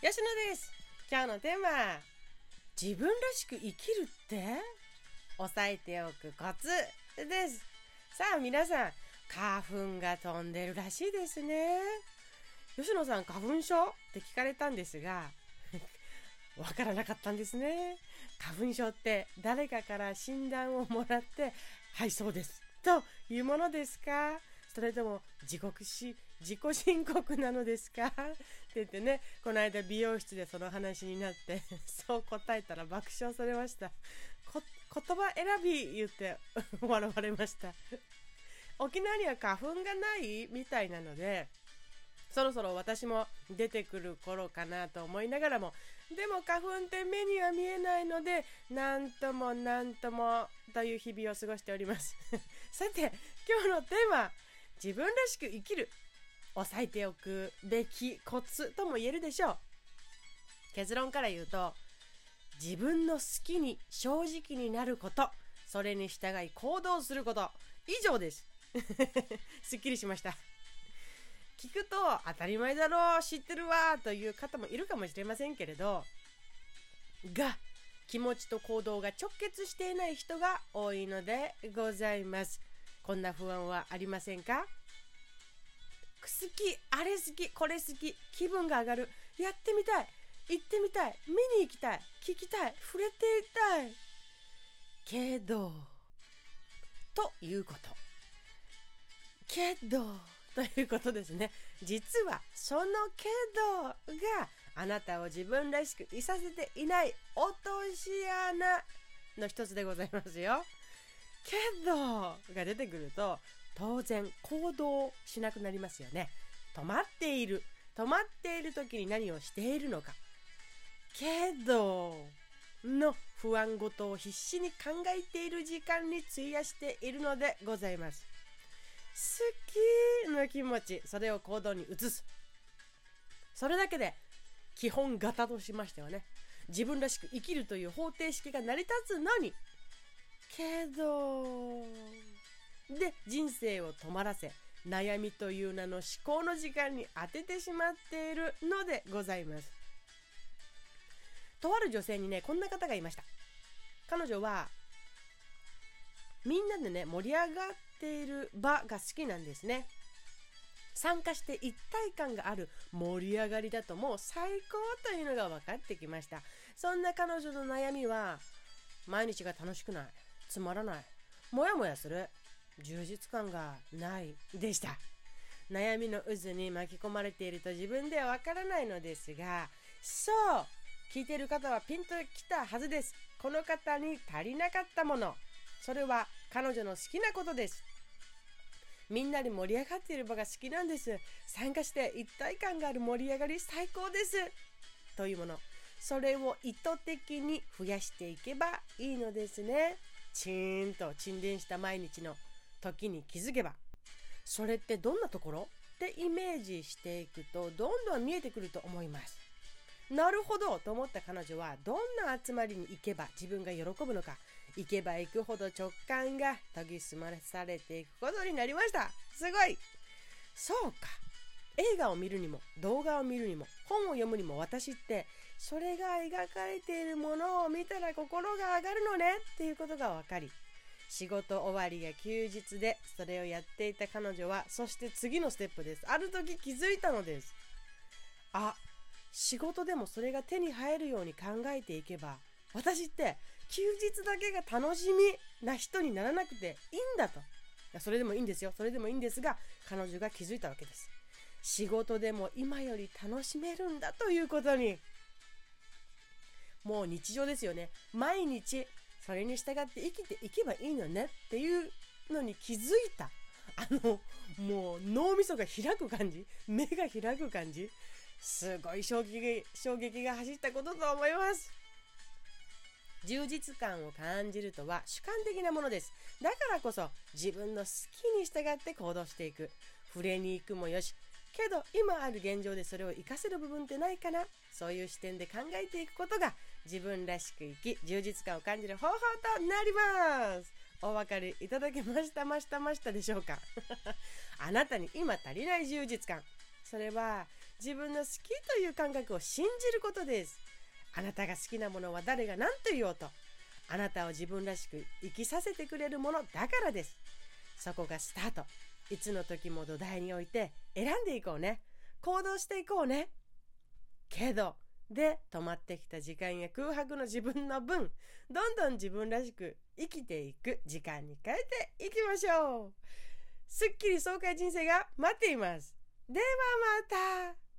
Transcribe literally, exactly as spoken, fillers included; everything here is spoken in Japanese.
吉野です。今日のテーマ、自分らしく生きるって押さえておくコツです。さあ皆さん、花粉が飛んでるらしいですね。吉野さん、花粉症って聞かれたんですがわからなかったんですね。花粉症って誰かから診断をもらってはいそうですというものですか、それとも自国し自己申告なのですかって言ってね、この間美容室でその話になってそう答えたら爆笑されました。こ言葉選び言って笑われました沖縄には花粉がないみたいなので、そろそろ私も出てくる頃かなと思いながらも、でも花粉って目には見えないので、なんともなんともという日々を過ごしておりますさて今日のテーマ、自分らしく生きる、押さえておくべきコツとも言えるでしょう。結論から言うと、自分の好きに正直になること、それに従い行動すること、以上ですすっきりしました。聞くと当たり前だろう、知ってるわという方もいるかもしれませんけれど、が気持ちと行動が直結していない人が多いのでございます。こんな不安はありませんか？好き、あれ好き、これ好き、気分が上がる、やってみたい、行ってみたい、見に行きたい、聞きたい、触れていたいけどということけどということですね。実はそのけどがあなたを自分らしくいさせていない落とし穴の一つでございますよ。けどが出てくると当然行動しなくなりますよね。止まっている止まっている時に何をしているのか、けどの不安事を必死に考えている時間に費やしているのでございます。好きの気持ち、それを行動に移す、それだけで基本型としましてはね、自分らしく生きるという方程式が成り立つのに、けどで人生を止まらせ、悩みという名の思考の時間に当ててしまっているのでございます。とある女性にね、こんな方がいました。彼女はみんなでね盛り上がっている場が好きなんですね。参加して一体感がある盛り上がりだともう最高というのが分かってきました。そんな彼女の悩みは、毎日が楽しくない、つまらない、もやもやする、充実感がないでした。悩みの渦に巻き込まれていると自分ではわからないのですが、そう聞いている方はピンときたはずです。この方に足りなかったもの、それは彼女の好きなことです。みんなで盛り上がっている場が好きなんです。参加して一体感がある盛り上がり最高ですというもの、それを意図的に増やしていけばいいのですね。チーンと沈殿した毎日の時に気づけば、それってどんなところってイメージしていくとどんどん見えてくると思います。なるほどと思った彼女は、どんな集まりに行けば自分が喜ぶのか、行けば行くほど直感が研ぎ澄まされていくことになりました。すごい。そうか、映画を見るにも動画を見るにも本を読むにも、私ってそれが描かれているものを見たら心が上がるのねっていうことが分かり、仕事終わりが休日でそれをやっていた彼女は、そして次のステップです。ある時気づいたのです。あ、仕事でもそれが手に入るように考えていけば、私って休日だけが楽しみな人にならなくていいんだと。いや、それでもいいんですよ。それでもいいんですが、彼女が気づいたわけです。仕事でも今より楽しめるんだということに。もう日常ですよね。毎日それに従って生きていけばいいのねっていうのに気づいた。あのもう脳みそが開く感じ、目が開く感じ、すごい衝撃衝撃が走ったことと思います。充実感を感じるとは主観的なものです。だからこそ自分の好きに従って行動していく、触れに行くもよし、けど今ある現状でそれを活かせる部分ってないかな、そういう視点で考えていくことが自分らしく生き、充実感を感じる方法となります。お分かりいただけましたましたましたでしょうかあなたに今足りない充実感、それは自分の好きという感覚を信じることです。あなたが好きなものは誰が何と言おうと、あなたを自分らしく生きさせてくれるものだからです。そこがスタート。いつの時も土台に置いて選んでいこうね。行動していこうね。けど、で止まってきた時間や空白の自分の分、どんどん自分らしく生きていく時間に変えていきましょう。すっきり爽快人生が待っています。ではまた。